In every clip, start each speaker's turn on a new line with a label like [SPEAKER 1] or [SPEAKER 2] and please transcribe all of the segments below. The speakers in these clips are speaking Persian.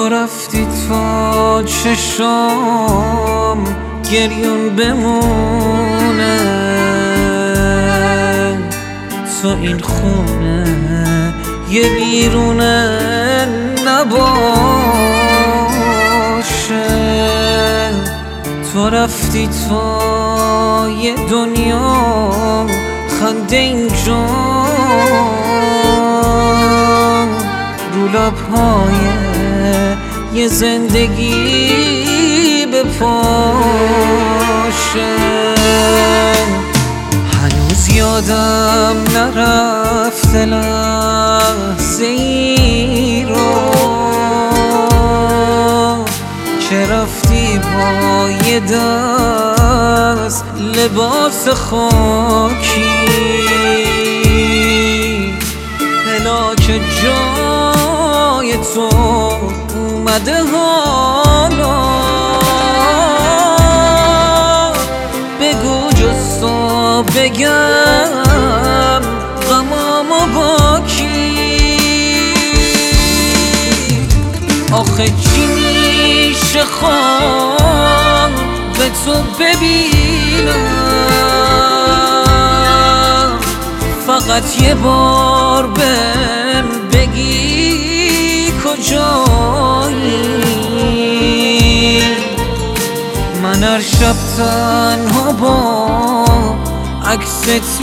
[SPEAKER 1] تو رفتی تا چشام گریون بمونه، تو این خونه یه بیرونه نباشه. تو رفتی تا یه دنیا خنده اینجا رو لبهای یه زندگی بپاشه. هنوز یادم نرفته لحظه ای رو که رفتی با یه دست لباس خاکی، پلاک جای تو اومده حالا. بگو جستا بگم غمامو با کی، آخه چی میشه خواب به تو ببینم، فقط یه بار بهم بگی کجایی. من هر شب تنها با عکست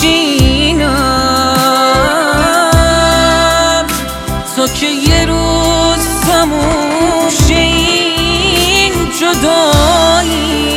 [SPEAKER 1] میشینم، تو که یه روز تموم شه این جدایی.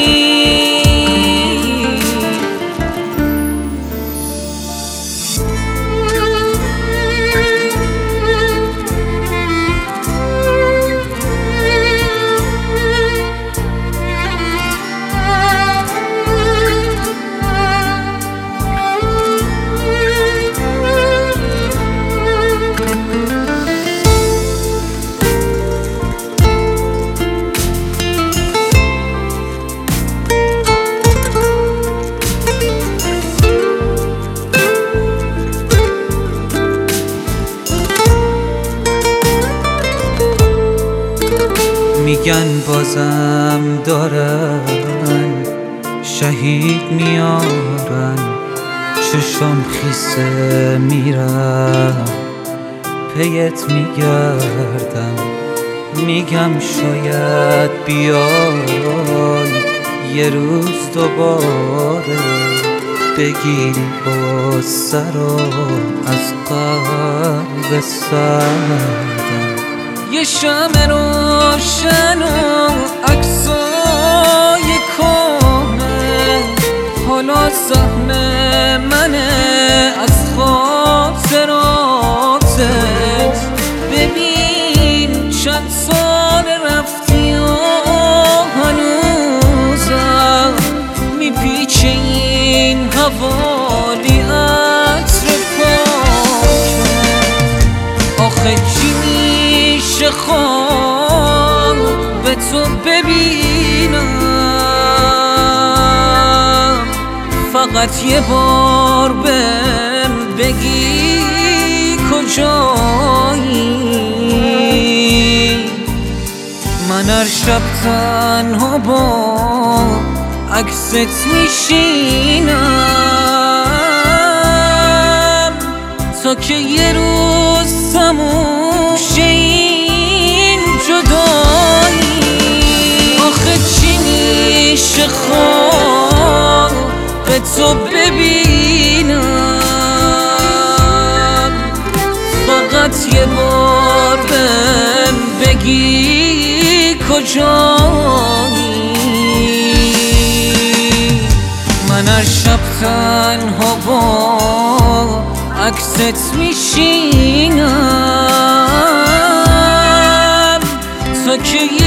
[SPEAKER 1] میگن بازم دارن شهید میارن، چشم خیسه میرم پیت میگردم، میگم شاید بیای یه روز دوباره بگیری با سرا از قلب سردم. یه شمع روشن و عکسای کهنه حالا سهم منه از خاطراتت. ببین چند سال رفتی و هنوزم میپیچه این حوالی عطر پاکه. آخه چی میشه خواب به تو ببینم، فقط یه بار بهم بگی کجایی. من هر شب تنها با عکست میشینم، تا که یه روز تموم شه این جدایی. آخه چی میشه خواب به تو ببینم، فقط یه بار بهم بگی کجایی. من هر شب تنها با عکست میشینم، تا که